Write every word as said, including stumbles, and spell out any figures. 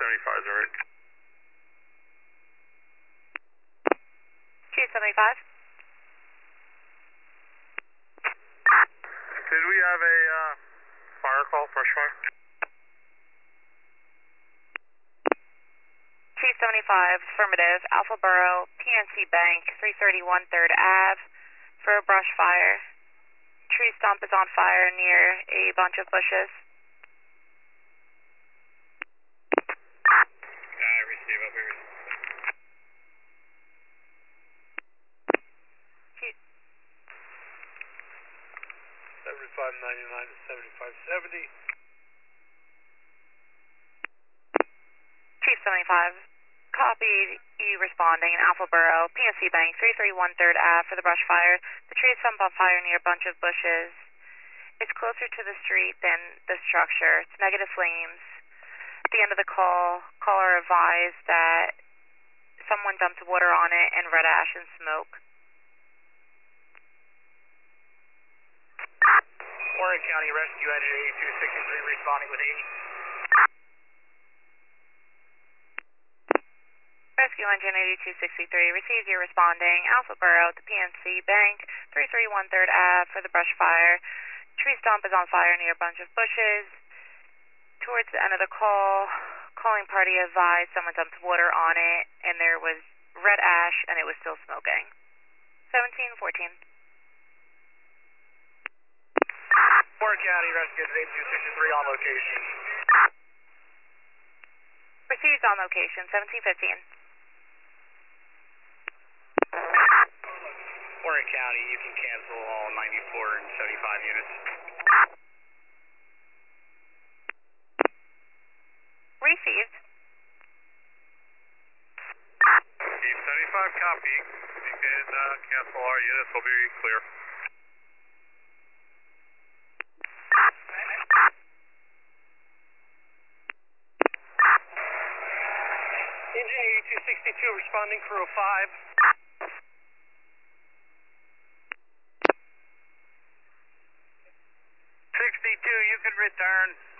seventy-five is alright. Chief seventy-five. Did we have a uh, fire call, brush fire? Chief seventy-five, affirmative, Alpha Borough, P N C Bank, three thirty-one third Ave, for a brush fire. Tree stump is on fire near a bunch of bushes. I receive up here. Chief, seventy-five ninety-nine to seventy-five seventy. Chief seventy-five, copy you responding in Alpha Borough, P N C Bank, three thirty-one third Ave for the brush fire. The tree is stump on fire near a bunch of bushes. It's closer to the street than the structure. It's negative flames. At the end of the call, caller advised that someone dumped water on it and red ash and smoke. Warren County Rescue Engine eighty-two sixty-three responding with eighty. Rescue Engine eighty-two sixty-three receives your responding. Alpha Borough to P N C Bank, three thirty-one third Ave for the brush fire. Tree stump is on fire near a bunch of bushes. Towards the end of the call, calling party advised someone dumped water on it and there was red ash and it was still smoking. seventeen fourteen. Warren County Rescue Engine eighty-two sixty-three on location. Received on location, seventeen fifteen. Warren County, you can cancel all ninety-four and seventy-five units. Received. Chief seventy-five copy. You can uh, cancel our units, will be clear. Engine eighty-two sixty-two responding, crew five. sixty-two, you can return.